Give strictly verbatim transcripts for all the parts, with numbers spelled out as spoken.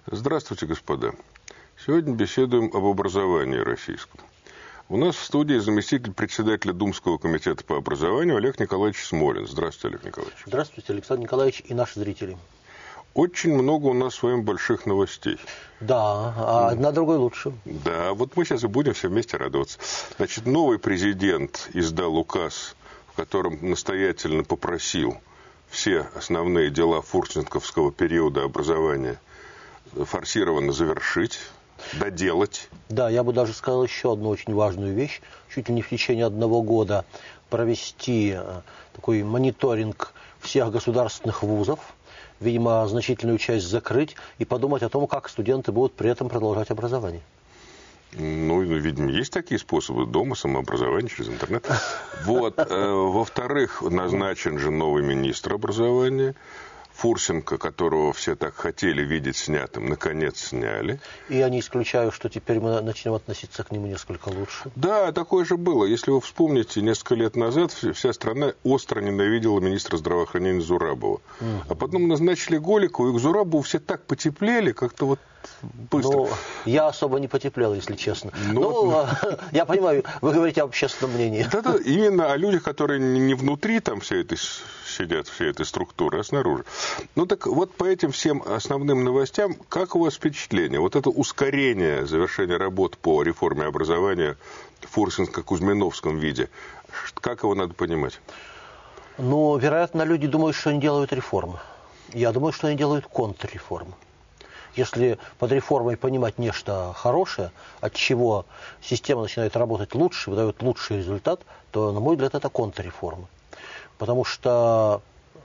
Здравствуйте, господа. Сегодня беседуем об образовании российском. У нас в студии заместитель председателя Думского комитета по образованию Олег Николаевич Смолин. Здравствуйте, Олег Николаевич. Здравствуйте, Александр Николаевич и наши зрители. Очень много у нас с вами больших новостей. Да, а одна другой лучше. Да, вот мы сейчас и будем все вместе радоваться. Значит, новый президент издал указ, в котором настоятельно попросил все основные дела фурсенковского периода образования форсированно завершить, доделать. Да, я бы даже сказал еще одну очень важную вещь. Чуть ли не в течение одного года провести такой мониторинг всех государственных вузов, видимо, значительную часть закрыть и подумать о том, как студенты будут при этом продолжать образование. Ну, видимо, есть такие способы дома, самообразование через интернет. Вот. Во-вторых, назначен же новый министр образования. Фурсенко, которого все так хотели видеть снятым, наконец сняли. И я не исключаю, что теперь мы начнем относиться к нему несколько лучше. Да, такое же было. Если вы вспомните, несколько лет назад вся страна остро ненавидела министра здравоохранения Зурабова. Mm-hmm. А потом назначили Голикову, и к Зурабову все так потеплели, как-то вот быстро. Ну, я особо не потеплел, если честно. Ну, ну, вот... я понимаю, вы говорите об общественном мнении. Да-да, именно о людях, которые не внутри там всей этой сидят, всей этой структуры, а снаружи. Ну так вот по этим всем основным новостям, как у вас впечатление? Вот это ускорение завершения работ по реформе образования в Фурсенко-Кузьминовском виде, как его надо понимать? Ну, вероятно, люди думают, что они делают реформы. Я думаю, что они делают контрреформы. Если под реформой понимать нечто хорошее, от чего система начинает работать лучше, выдает лучший результат, то, на мой взгляд, это контрреформа. Потому что,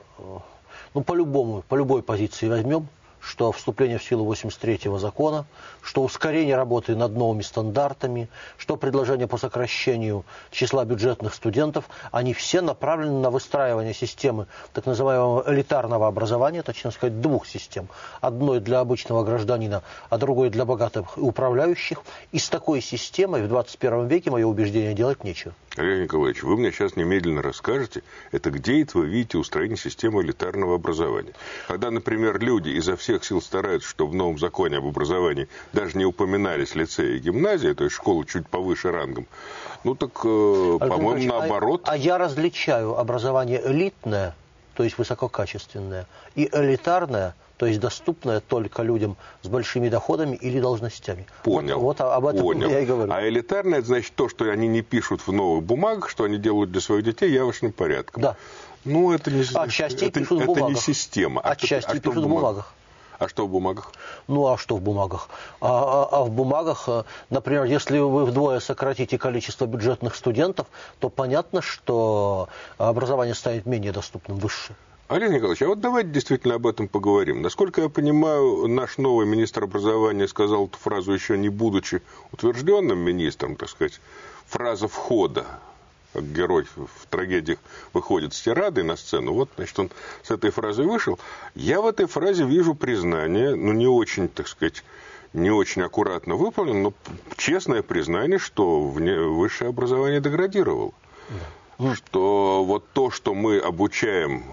ну, по-любому, по любой позиции возьмем, что вступление в силу восемьдесят третьего закона, что ускорение работы над новыми стандартами, что предложения по сокращению числа бюджетных студентов, они все направлены на выстраивание системы так называемого элитарного образования, точнее сказать, двух систем. Одной для обычного гражданина, а другой для богатых и управляющих. И с такой системой в двадцать первом веке, мое убеждение, делать нечего. Олег Николаевич, вы мне сейчас немедленно расскажете, это где это вы видите устроение системы элитарного образования? Когда, например, люди изо всех сил стараются, чтобы в новом законе об образовании даже не упоминались лицеи и гимназии, то есть школы чуть повыше рангом, ну так, э, по-моему, наоборот. А, а я различаю образование элитное, то есть высококачественное, и элитарное, то есть доступное только людям с большими доходами или должностями. Понял. Вот, вот об этом понял. я и говорю. А элитарное, это значит то, что они не пишут в новых бумагах, что они делают для своих детей явочным порядком. Да. Ну, это не, Отчасти это, пишут в это бумагах. не система. А Отчасти что, а пишут в бумагах. А что в бумагах? Ну, а что в бумагах? А, а, а в бумагах, например, если вы вдвое сократите количество бюджетных студентов, то понятно, что образование станет менее доступным, выше. Олег Николаевич, а вот давайте действительно об этом поговорим. Насколько я понимаю, наш новый министр образования сказал эту фразу, еще не будучи утвержденным министром, так сказать, фраза входа. Как герой в трагедиях выходит с тирадой на сцену, вот, значит, он с этой фразой вышел. Я в этой фразе вижу признание, ну, не очень, так сказать, не очень аккуратно выполнено, но честное признание, что высшее образование деградировало. Да. Что вот то, что мы обучаем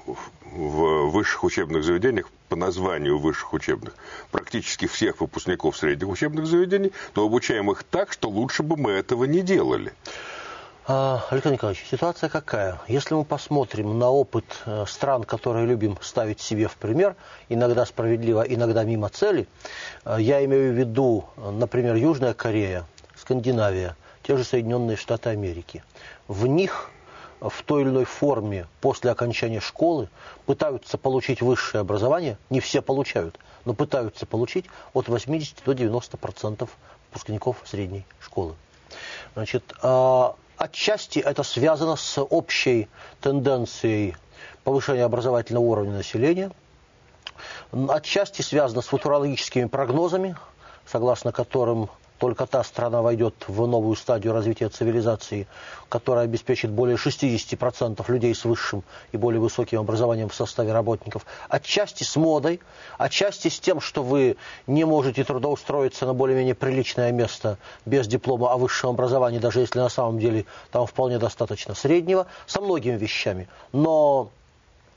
в высших учебных заведениях, по названию высших учебных, практически всех выпускников средних учебных заведений, но обучаем их так, что лучше бы мы этого не делали. Александр Николаевич, ситуация какая? Если мы посмотрим на опыт стран, которые любим ставить себе в пример, иногда справедливо, иногда мимо цели, я имею в виду, например, Южная Корея, Скандинавия, те же Соединенные Штаты Америки. В них в той или иной форме после окончания школы пытаются получить высшее образование, не все получают, но пытаются получить от восьмидесяти до девяноста процентов выпускников средней школы. Значит, отчасти это связано с общей тенденцией повышения образовательного уровня населения. Отчасти связано с футурологическими прогнозами, согласно которым только та страна войдет в новую стадию развития цивилизации, которая обеспечит более шестидесяти процентов людей с высшим и более высоким образованием в составе работников. Отчасти с модой, отчасти с тем, что вы не можете трудоустроиться на более-менее приличное место без диплома о высшем образовании, даже если на самом деле там вполне достаточно среднего, со многими вещами. Но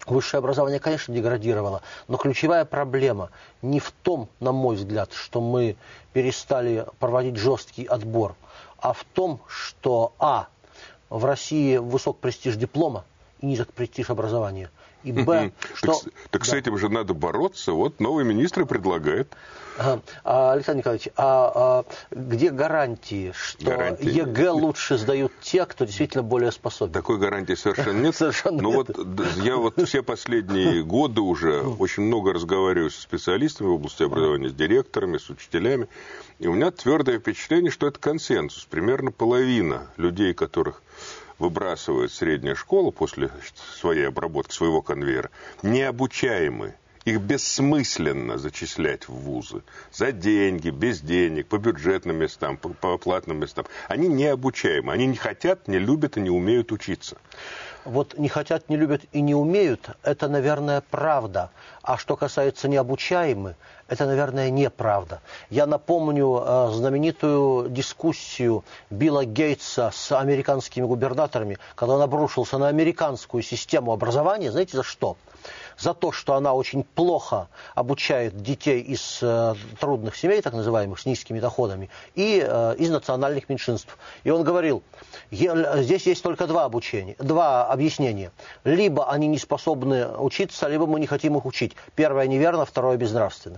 Высшее образование, конечно, деградировало, но ключевая проблема не в том, на мой взгляд, что мы перестали проводить жесткий отбор, а в том, что, а, в России высок престиж диплома и низок престиж образования, и, б, что... Так, так с да. этим же надо бороться, вот новый министр и предлагает. А, Александр Николаевич, а, а где гарантии, что гарантии. ЕГЭ лучше сдают те, кто действительно более способен? Такой гарантии совершенно нет. Совершенно Но нет. вот я вот все последние годы уже очень много разговариваю с специалистами в области образования, с директорами, с учителями. И у меня твердое впечатление, что это консенсус. Примерно половина людей, которых выбрасывает средняя школа после своей обработки, своего конвейера, необучаемы. Их бессмысленно зачислять в вузы. За деньги, без денег, по бюджетным местам, по, по платным местам. Они необучаемы. Они не хотят, не любят и не умеют учиться. Вот не хотят, не любят и не умеют, это, наверное, правда. А что касается необучаемых, это, наверное, неправда. Я напомню э, знаменитую дискуссию Билла Гейтса с американскими губернаторами, когда он обрушился на американскую систему образования. Знаете, за что? За то, что она очень плохо обучает детей из э, трудных семей, так называемых, с низкими доходами, и э, из национальных меньшинств. И он говорил, здесь есть только два обучения, два объяснения. Либо они не способны учиться, либо мы не хотим их учить. Первое неверно, второе безнравственно.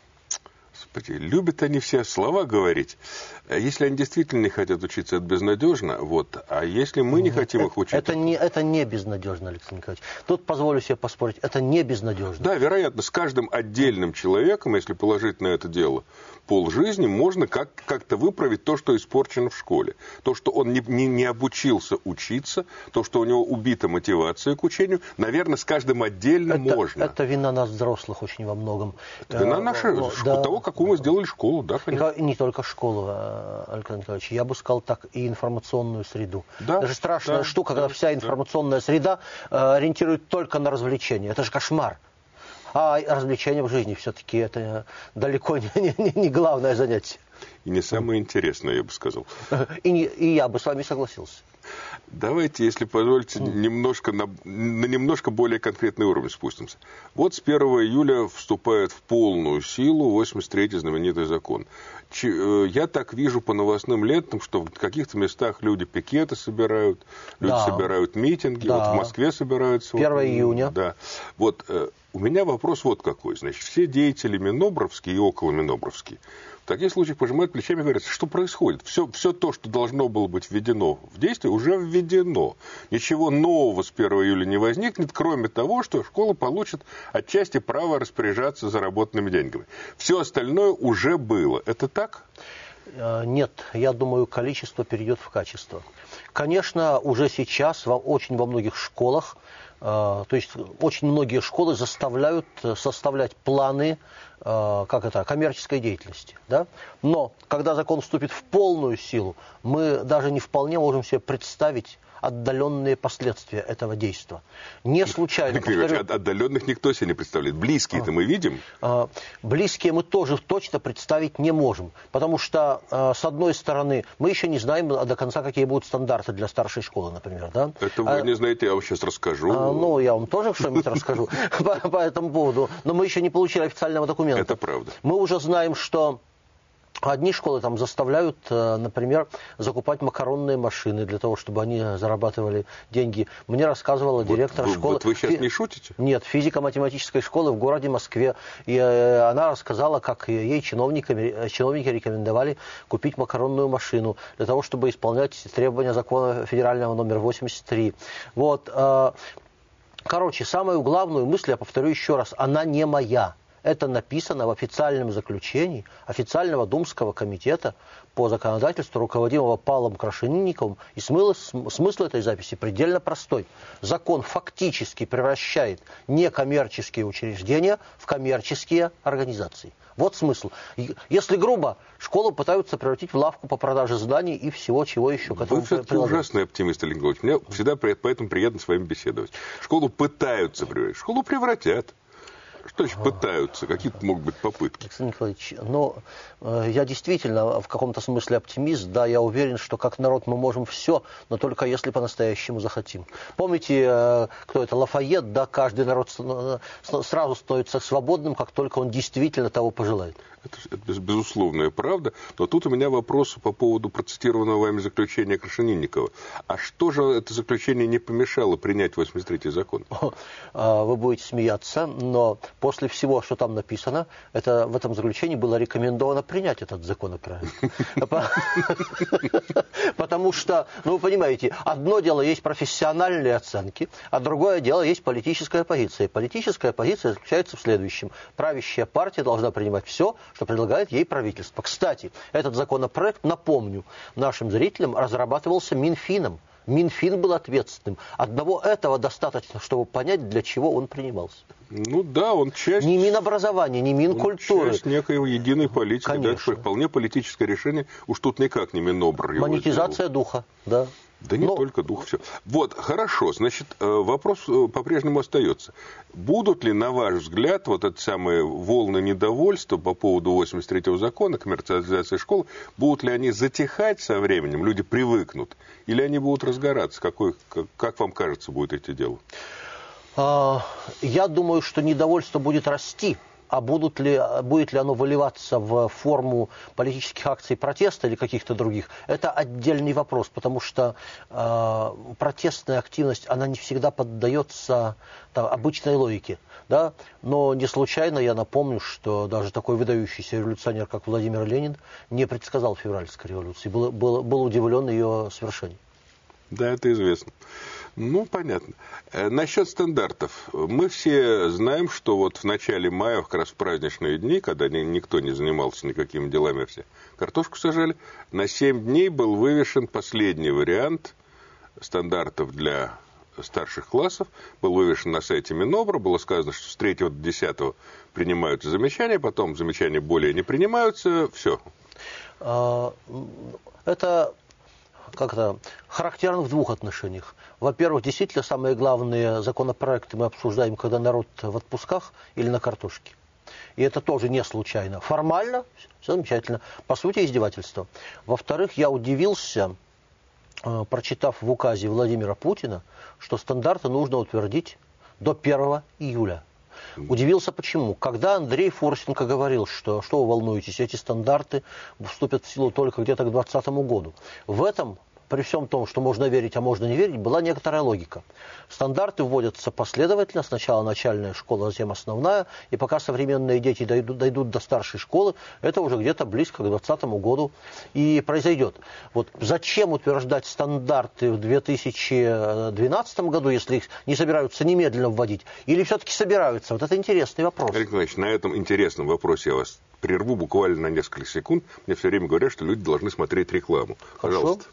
Любят они все слова говорить. Если они действительно не хотят учиться, это безнадежно. Вот. А если мы не хотим это, их учить... Это не, это не безнадежно, Александр Николаевич. Тут позволю себе поспорить. Это не безнадежно. Да, вероятно, с каждым отдельным человеком, если положить на это дело полжизни, можно как- как-то выправить то, что испорчено в школе. То, что он не, не, не обучился учиться, то, что у него убита мотивация к учению, наверное, с каждым отдельно это, можно. Это вина нас, взрослых, очень во многом. Это вина наша, да, того, какую мы сделали школу. Да, и не только школу, Александр Николаевич. Я бы сказал так, и информационную среду. Да, Даже страшная да, штука, да, когда вся информационная да. среда э, ориентирует только на развлечения. Это же кошмар. А развлечения в жизни все-таки это далеко не, не, не главное занятие. И не самое интересное, я бы сказал. И, не, и я бы с вами согласился. Давайте, если позволите, немножко на, на немножко более конкретный уровень спустимся. Вот с первого июля вступает в полную силу восемьдесят третий знаменитый закон. Ч, я так вижу по новостным лентам, что в каких-то местах люди пикеты собирают, люди да. собирают митинги. Да. Вот в Москве собираются. первого июня. Да. Вот у меня вопрос вот какой. Значит, все деятели Минобровские и около Минобровские в таких случаях пожимают плечами и говорят, что происходит. Все, все то, что должно было быть введено в действие, уже введено. Ничего нового с первого июля не возникнет, кроме того, что школа получит отчасти право распоряжаться заработанными деньгами. Все остальное уже было. Это так? Нет, я думаю, количество перейдет в качество. Конечно, уже сейчас во, очень во многих школах, э, то есть очень многие школы заставляют составлять планы э, как это, коммерческой деятельности. Да? Но когда закон вступит в полную силу, мы даже не вполне можем себе представить отдаленные последствия этого действия. Не случайно. Повторю, отдаленных никто себе не представляет. Близкие-то а, мы видим? А, близкие мы тоже точно представить не можем. Потому что, а, с одной стороны, мы еще не знаем до конца, какие будут стандарты для старшей школы, например. Да? Это вы а, не знаете, я вам сейчас расскажу. А, ну, я вам тоже что-нибудь расскажу по, по этому поводу. Но мы еще не получили официального документа. Это правда. Мы уже знаем, что одни школы там заставляют, например, закупать макаронные машины для того, чтобы они зарабатывали деньги. Мне рассказывала вот, директор вы, школы... Вот вы сейчас Фи... не шутите? Нет, физико-математической школы в городе Москве. И она рассказала, как ей чиновники, чиновники рекомендовали купить макаронную машину для того, чтобы исполнять требования закона федерального номер восемьдесят три. Вот. Короче, самую главную мысль, я повторю еще раз, она не моя. Это написано в официальном заключении официального Думского комитета по законодательству, руководимого Павлом Крашенинниковым. И смысл, смысл этой записи предельно простой. Закон фактически превращает некоммерческие учреждения в коммерческие организации. Вот смысл. Если грубо, школу пытаются превратить в лавку по продаже зданий и всего, чего еще к этому прилагается. Вы все-таки ужасный оптимист, Олег Николаевич. Мне всегда поэтому приятно с вами беседовать. Школу пытаются превратить, школу превратят. Что значит пытаются? Какие-то могут быть попытки? Александр Николаевич, ну, э, я действительно в каком-то смысле оптимист, да, я уверен, что как народ мы можем все, но только если по-настоящему захотим. Помните, э, кто это, Лафайет, да, каждый народ сразу становится свободным, как только он действительно того пожелает. Это, это безусловная правда, но тут у меня вопрос по поводу процитированного вами заключения Крашенинникова. А что же это заключение не помешало принять восемьдесят третий закон? Вы будете смеяться, но после всего, что там написано, это, в этом заключении было рекомендовано принять этот законопроект. Потому что, ну вы понимаете, одно дело есть профессиональные оценки, а другое дело есть политическая позиция. Политическая позиция заключается в следующем. Правящая партия должна принимать все, что предлагает ей правительство. Кстати, этот законопроект, напомню нашим зрителям, разрабатывался Минфином. Минфин был ответственным. Одного этого достаточно, чтобы понять, для чего он принимался. Ну да, он часть... Не Минобразования, не Минкультуры. Часть некой единой политики. Конечно. Да, вполне политическое решение. Уж тут никак не Минобр его монетизация сделал. Духа, да. Да не Но... только дух, все. Вот, хорошо, значит, вопрос по-прежнему остается. Будут ли, на ваш взгляд, вот эти самые волны недовольства по поводу восемьдесят третьего закона, коммерциализации школ, будут ли они затихать со временем, люди привыкнут, или они будут разгораться? Какой, как, как вам кажется, будет это дело? Я думаю, что недовольство будет расти. А будут ли, будет ли оно выливаться в форму политических акций протеста или каких-то других, это отдельный вопрос, потому что э, протестная активность, она не всегда поддается там, обычной логике. Да? Но не случайно я напомню, что даже такой выдающийся революционер, как Владимир Ленин, не предсказал февральской революции, был, был, был удивлен ее свершением. Да, это известно. Ну, понятно. Насчет стандартов. Мы все знаем, что вот в начале мая, как раз в праздничные дни, когда никто не занимался никакими делами, все картошку сажали, на семь дней был вывешен последний вариант стандартов для старших классов. Был вывешен на сайте Минобра. Было сказано, что с третьего до десятого принимаются замечания, потом замечания более не принимаются. Все. Это... как-то характерно в двух отношениях. Во-первых, действительно, самые главные законопроекты мы обсуждаем, когда народ в отпусках или на картошке. И это тоже не случайно. Формально все замечательно. По сути, издевательство. Во-вторых, я удивился, прочитав в указе Владимира Путина, что стандарты нужно утвердить до первого июля. Удивился почему? Когда Андрей Фурсенко говорил, что, что вы волнуетесь, эти стандарты вступят в силу только где-то к двадцатому году. В этом, при всем том, что можно верить, а можно не верить, была некоторая логика. Стандарты вводятся последовательно. Сначала начальная школа, затем основная. И пока современные дети дойдут, дойдут до старшей школы, это уже где-то близко к двадцатому году и произойдет. Вот зачем утверждать стандарты в две тысячи двенадцатом году, если их не собираются немедленно вводить? Или все-таки собираются? Вот это интересный вопрос. Олег Николаевич, на этом интересном вопросе я вас прерву буквально на несколько секунд. Мне все время говорят, что люди должны смотреть рекламу. Хорошо. Пожалуйста.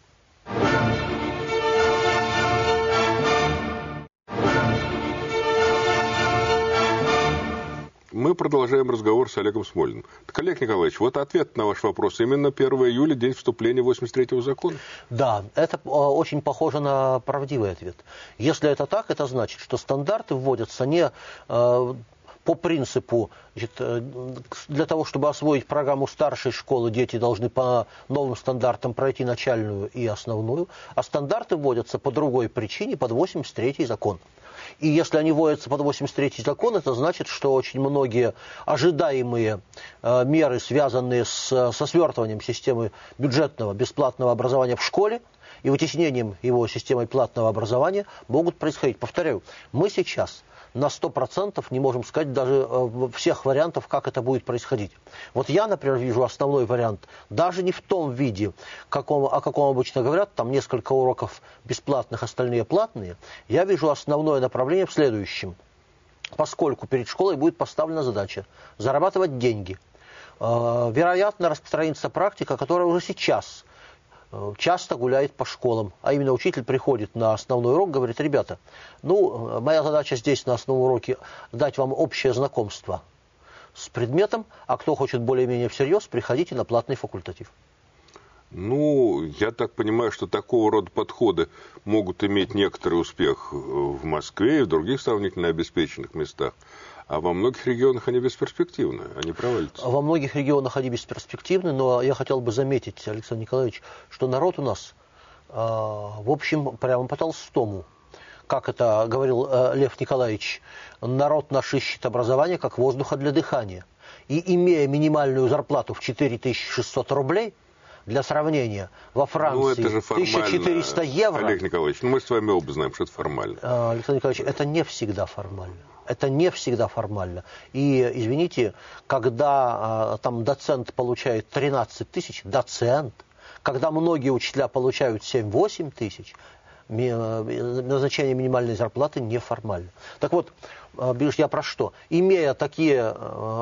Мы продолжаем разговор с Олегом Смолиным. Так, Олег Николаевич, вот ответ на ваш вопрос. Именно первого июля, день вступления восемьдесят третьего закона? Да, это очень похоже на правдивый ответ. Если это так, это значит, что стандарты вводятся не э, по принципу, значит, для того, чтобы освоить программу старшей школы, дети должны по новым стандартам пройти начальную и основную, а стандарты вводятся по другой причине, под восемьдесят третий закон. И если они вводятся под восемьдесят третий закон, это значит, что очень многие ожидаемые э, меры, связанные с, со свертыванием системы бюджетного бесплатного образования в школе и вытеснением его системой платного образования, могут происходить. Повторяю, мы сейчас на сто процентов не можем сказать даже э, всех вариантов, как это будет происходить. Вот я, например, вижу основной вариант, даже не в том виде, каком, о каком обычно говорят, там несколько уроков бесплатных, остальные платные. Я вижу основное направление в следующем. Поскольку перед школой будет поставлена задача зарабатывать деньги, э, вероятно, распространится практика, которая уже сейчас часто гуляет по школам, а именно учитель приходит на основной урок, говорит: ребята, ну, моя задача здесь на основном уроке дать вам общее знакомство с предметом, а кто хочет более-менее всерьез, приходите на платный факультатив. Ну, я так понимаю, что такого рода подходы могут иметь некоторый успех в Москве и в других сравнительно обеспеченных местах. А во многих регионах они бесперспективны, они провалятся. Во многих регионах они бесперспективны, но я хотел бы заметить, Александр Николаевич, что народ у нас, в общем, прямо по Толстому. Как это говорил Лев Николаевич, народ наш ищет образование как воздуха для дыхания. И имея минимальную зарплату в четыре тысячи шестьсот рублей, для сравнения, во Франции ну, тысяча четыреста евро... Олег Николаевич, ну мы с вами оба знаем, что это формально. Александр Николаевич, это не всегда формально. Это не всегда формально. И, извините, когда там доцент получает тринадцать тысяч, доцент, когда многие учителя получают семь-восемь тысяч, назначение минимальной зарплаты неформально. Так вот, я про что? Имея такие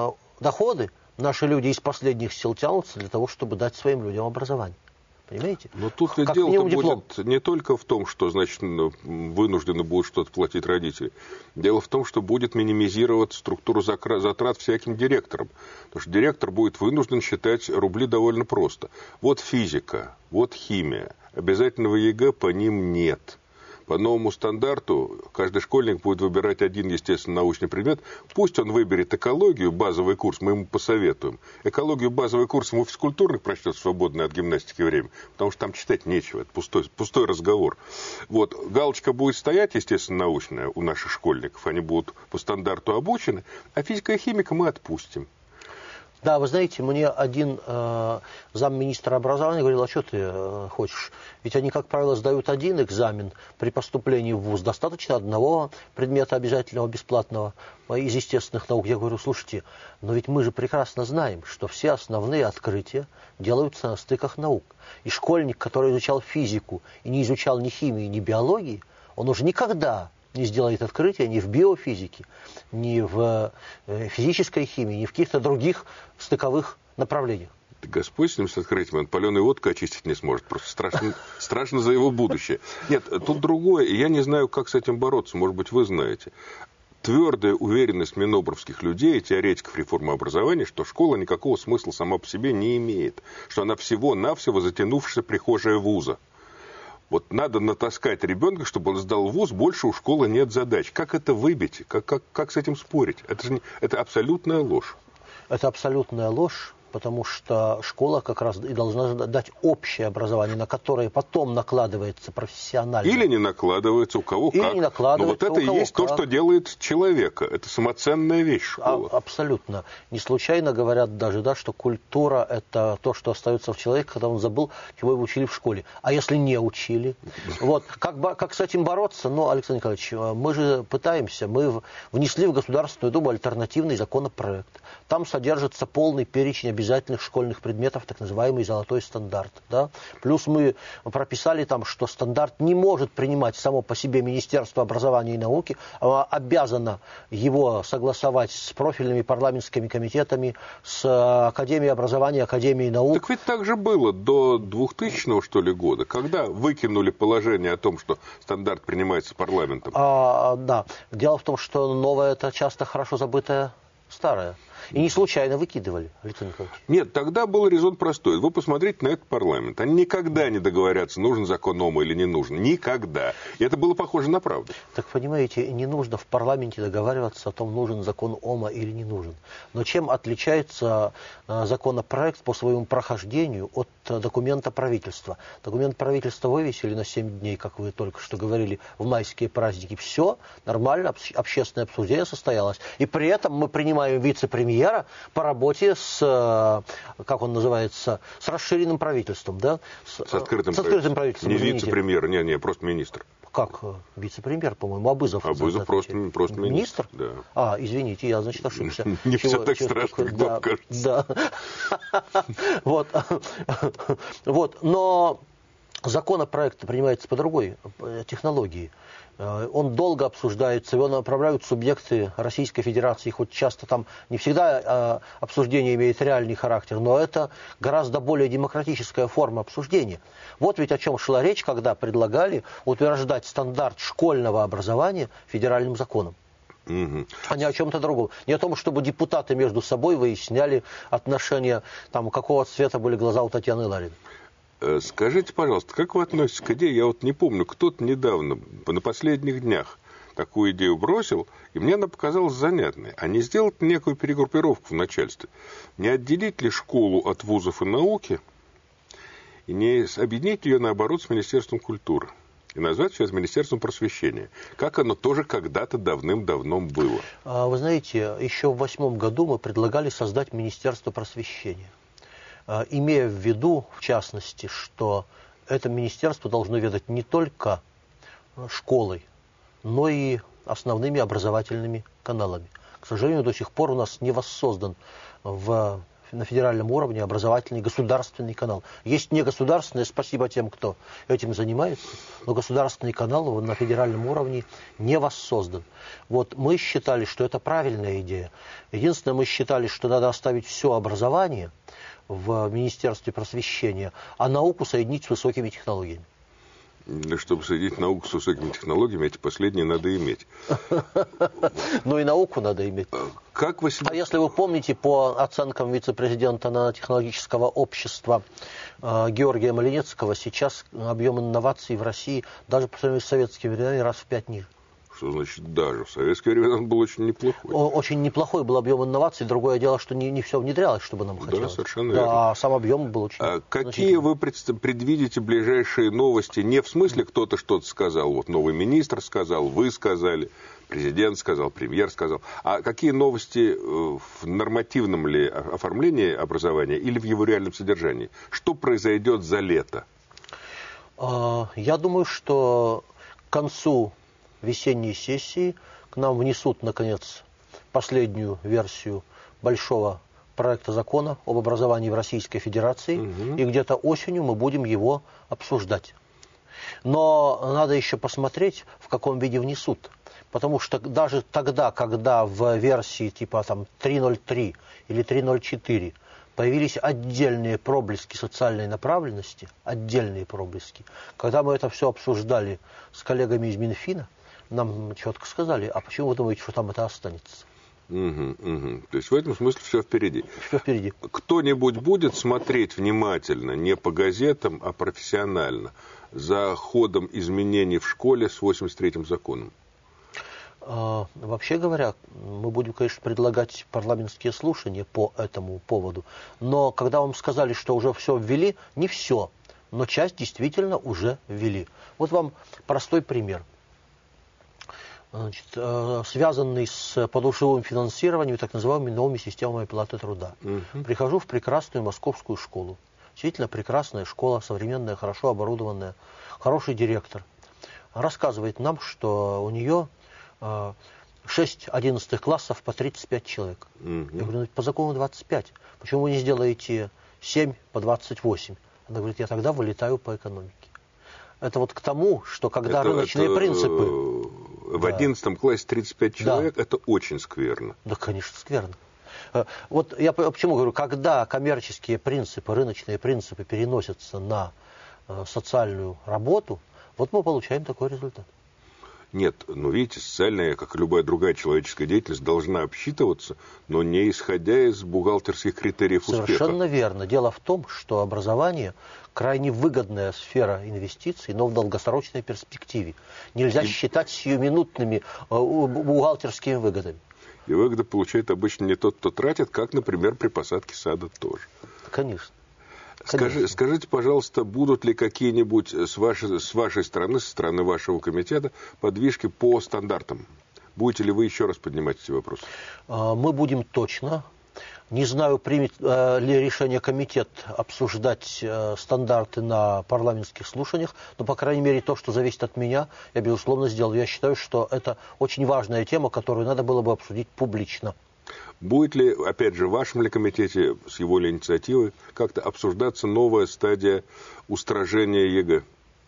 доходы, наши люди из последних сил тянутся для того, чтобы дать своим людям образование. Понимаете? Но тут и дело будет не только в том, что, значит, вынуждены будут что-то платить родители. Дело в том, что будет минимизировать структуру затрат всяким директорам. Потому что директор будет вынужден считать рубли довольно просто. Вот физика, вот химия. Обязательного ЕГЭ по ним нет. По новому стандарту каждый школьник будет выбирать один, естественно, научный предмет. Пусть он выберет экологию, базовый курс, мы ему посоветуем. Экологию, базовый курс ему физкультурных прочтет в свободное от гимнастики время, потому что там читать нечего, это пустой, пустой разговор. Вот, галочка будет стоять, естественно, научная у наших школьников, они будут по стандарту обучены, а физика и химика мы отпустим. Да, вы знаете, мне один э, замминистра образования говорил, а что ты э, хочешь? Ведь они, как правило, сдают один экзамен при поступлении в вуз. Достаточно одного предмета обязательного, бесплатного из естественных наук. Я говорю, слушайте, но ведь мы же прекрасно знаем, что все основные открытия делаются на стыках наук. И школьник, который изучал физику и не изучал ни химии, ни биологии, он уже никогда не сделает открытия ни в биофизике, ни в физической химии, ни в каких-то других стыковых направлениях. Господь с ним, с открытием, он паленой водкой очистить не сможет. Просто страшно, страшно за его будущее. Нет, тут другое, и я не знаю, как с этим бороться. Может быть, вы знаете. Твердая уверенность минобровских людей, теоретиков реформы образования, что школа никакого смысла сама по себе не имеет. Что она всего-навсего затянувшаяся прихожая вуза. Вот надо натаскать ребенка, чтобы он сдал вуз, больше у школы нет задач. Как это выбить? Как, как, как с этим спорить? Это же не, это абсолютная ложь. Это абсолютная ложь, потому что школа как раз и должна дать общее образование, на которое потом накладывается профессиональное. Или не накладывается, у кого Или как. не накладывается, но вот это и есть как. То, что делает человека. Это самоценная вещь школа. А, абсолютно. Не случайно говорят даже, да, что культура – это то, что остается в человеке, когда он забыл, чего его учили в школе. А если не учили? Вот. Как, как с этим бороться? Ну, Александр Николаевич, мы же пытаемся. Мы внесли в Государственную Думу альтернативный законопроект. Там содержится полный перечень обязательных школьных предметов, так называемый золотой стандарт. Да? Плюс мы прописали там, что стандарт не может принимать само по себе Министерство образования и науки, а обязано его согласовать с профильными парламентскими комитетами, с Академией образования, Академией наук. Так ведь так же было до двухтысячного, что ли, года, когда выкинули положение о том, что стандарт принимается парламентом. А, да. Дело в том, что новое – это часто хорошо забытое старое. И не случайно выкидывали, Александр Николаевич. Нет, тогда был резон простой. Вы посмотрите на этот парламент. Они никогда не договорятся, нужен закон ОМА или не нужен. Никогда. И это было похоже на правду. Так понимаете, не нужно в парламенте договариваться о том, нужен закон ОМА или не нужен. Но чем отличается законопроект по своему прохождению от документа правительства? Документ правительства вывесили на семь дней, как вы только что говорили, в майские праздники. Все нормально, общественное обсуждение состоялось. И при этом мы принимаем вице-премьера по работе с, как он называется, с расширенным правительством, да? С, с открытым, с открытым правительством. Не вице-премьер, не, не, просто министр. Как вице-премьер, по-моему, Абызов. Абызов просто, просто министр. Министр? Да. А, извините, я, значит, ошибся. Не все так страшно, как вам кажется. Да. Вот. Вот. Но законопроект принимается по другой технологии. Он долго обсуждается, его направляют субъекты Российской Федерации, хоть часто там не всегда обсуждение имеет реальный характер, но это гораздо более демократическая форма обсуждения. Вот ведь о чем шла речь, когда предлагали утверждать стандарт школьного образования федеральным законом. Угу. А не о чем-то другом. Не о том, чтобы депутаты между собой выясняли отношения, там, какого цвета были глаза у Татьяны Лариной. Скажите, пожалуйста, как вы относитесь к идее, я вот не помню, кто-то недавно, на последних днях, такую идею бросил, и мне она показалась занятной. А не сделать некую перегруппировку в начальстве? Не отделить ли школу от вузов и науки, и не объединить ее, наоборот, с Министерством культуры? И назвать сейчас Министерством просвещения. Как оно тоже когда-то давным-давно было. Вы знаете, еще в восьмом году мы предлагали создать Министерство просвещения. Имея в виду, в частности, что это министерство должно ведать не только школой, но и основными образовательными каналами. К сожалению, до сих пор у нас не воссоздан в, на федеральном уровне образовательный государственный канал. Есть негосударственный, спасибо тем, кто этим занимается, но государственный канал на федеральном уровне не воссоздан. Вот мы считали, что это правильная идея. Единственное, мы считали, что надо оставить все образование в Министерстве просвещения, а науку соединить с высокими технологиями. Да, чтобы соединить науку с высокими технологиями, эти последние надо иметь. Ну и науку надо иметь. Как вы себе... А если вы помните, по оценкам вице-президента нанотехнологического общества э, Георгия Малинецкого, сейчас объем инноваций в России даже по сравнению с советскими временами раз в пять ниже. Что значит даже? В советское время он был очень неплохой. Очень неплохой был объем инноваций. Другое дело, что не, не все внедрялось, чтобы нам хотелось. Да, совершенно да, верно. А сам объем был очень а какие вы предвидите ближайшие новости? Не в смысле кто-то что-то сказал. Вот новый министр сказал, вы сказали, президент сказал, премьер сказал. А какие новости в нормативном ли оформлении образования или в его реальном содержании? Что произойдет за лето? Я думаю, что к концу весенней сессии к нам внесут, наконец, последнюю версию большого проекта закона об образовании в Российской Федерации, угу. и где-то осенью мы будем его обсуждать. Но надо еще посмотреть, в каком виде внесут. Потому что даже тогда, когда в версии типа там три ноль три или три ноль четыре появились отдельные проблески социальной направленности, отдельные проблески, когда мы это все обсуждали с коллегами из Минфина, нам четко сказали, а почему вы думаете, что там это останется? Угу, угу. То есть в этом смысле все впереди. Все впереди. Кто-нибудь будет смотреть внимательно, не по газетам, а профессионально, за ходом изменений в школе с восемьдесят третьим законом? А, вообще говоря, мы будем, конечно, предлагать парламентские слушания по этому поводу. Но когда вам сказали, что уже все ввели, не все, но часть действительно уже ввели. Вот вам простой пример. Значит, э, связанный с подушевым финансированием так называемыми новыми системами оплаты труда. Uh-huh. Прихожу в прекрасную московскую школу. Действительно прекрасная школа, современная, хорошо оборудованная, хороший директор. Рассказывает нам, что у нее э, шесть одиннадцатых классов по тридцать пять человек. Uh-huh. Я говорю, ну, по закону двадцать пять. Почему вы не сделаете семь по двадцать восемь? Она говорит, я тогда вылетаю по экономике. Это вот к тому, что когда это, рыночные это... принципы... В одиннадцатом да. классе тридцать пять человек, да. это очень скверно. Да, конечно, скверно. Вот я почему говорю, когда коммерческие принципы, рыночные принципы переносятся на социальную работу, вот мы получаем такой результат. Нет, ну видите, социальная, как и любая другая человеческая деятельность, должна обсчитываться, но не исходя из бухгалтерских критериев успеха. Совершенно верно. Дело в том, что образование крайне выгодная сфера инвестиций, но в долгосрочной перспективе. Нельзя и... считать сиюминутными бухгалтерскими выгодами. И выгоды получает обычно не тот, кто тратит, как, например, при посадке сада тоже. Конечно. Скажи, скажите, пожалуйста, будут ли какие-нибудь с вашей, с вашей стороны, со стороны вашего комитета, подвижки по стандартам? Будете ли вы еще раз поднимать эти вопросы? Мы будем точно. Не знаю, примет э, ли решение комитет обсуждать э, стандарты на парламентских слушаниях, но, по крайней мере, то, что зависит от меня, я, безусловно, сделаю. Я считаю, что это очень важная тема, которую надо было бы обсудить публично. Будет ли, опять же, в вашем ли комитете, с его ли инициативой, как-то обсуждаться новая стадия устражения ЕГЭ?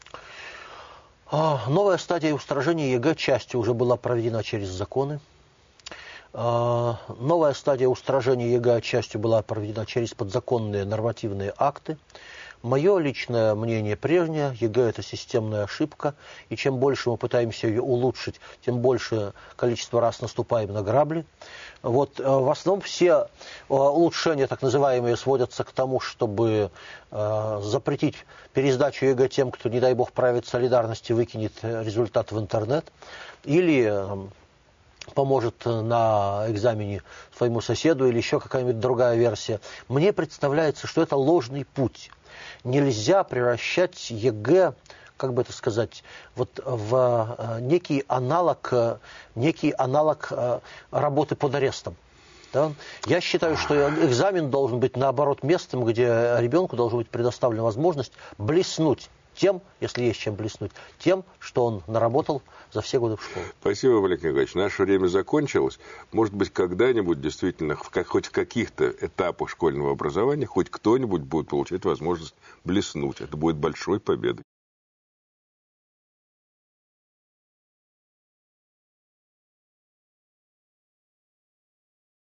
А, новая стадия устражения ЕГЭ частью уже была проведена через законы. А, новая стадия устражения ЕГЭ частью была проведена через подзаконные нормативные акты. Мое личное мнение прежнее: ЕГЭ – это системная ошибка, и чем больше мы пытаемся ее улучшить, тем больше количество раз наступаем на грабли. Вот, в основном все улучшения, так называемые, сводятся к тому, чтобы э, запретить пересдачу ЕГЭ тем, кто, не дай бог, проявит солидарность и выкинет результат в интернет, или э, поможет на экзамене своему соседу, или еще какая-нибудь другая версия. Мне представляется, что это ложный путь. Нельзя превращать ЕГЭ, как бы это сказать, вот в некий аналог, некий аналог работы под арестом. Да? Я считаю, что экзамен должен быть, наоборот, местом, где ребенку должна быть предоставлена возможность блеснуть тем, если есть чем блеснуть, тем, что он наработал за все годы в школе. Спасибо, Валерий Николаевич. Наше время закончилось. Может быть, когда-нибудь действительно, в, как, хоть в каких-то этапах школьного образования, хоть кто-нибудь будет получать возможность блеснуть. Это будет большой победой.